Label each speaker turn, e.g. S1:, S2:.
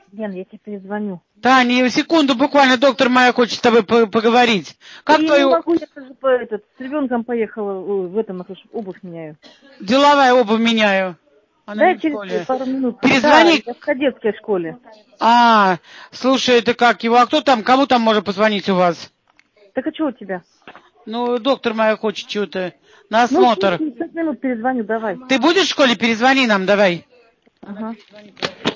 S1: Лен, я тебе перезвоню.
S2: Таня, секунду, буквально доктор моя хочет с тобой поговорить. Как
S1: Я
S2: твою...
S1: не могу, я тоже с ребенком поехала, в этом, обувь меняю.
S2: Деловая обувь меняю. Она не
S1: Дай
S2: в
S1: через
S2: школе.
S1: пару минут. Да,
S2: Перезвони.
S1: я в кадетской школе.
S2: Слушай, это как его? А кто там? Кому там может позвонить у вас?
S1: Так а что у тебя?
S2: Ну, доктор моя хочет что-то. На
S1: Ну,
S2: осмотр.
S1: через 5 минут перезвоню, давай.
S2: Ты будешь в школе? Перезвони нам, давай.
S1: Ага.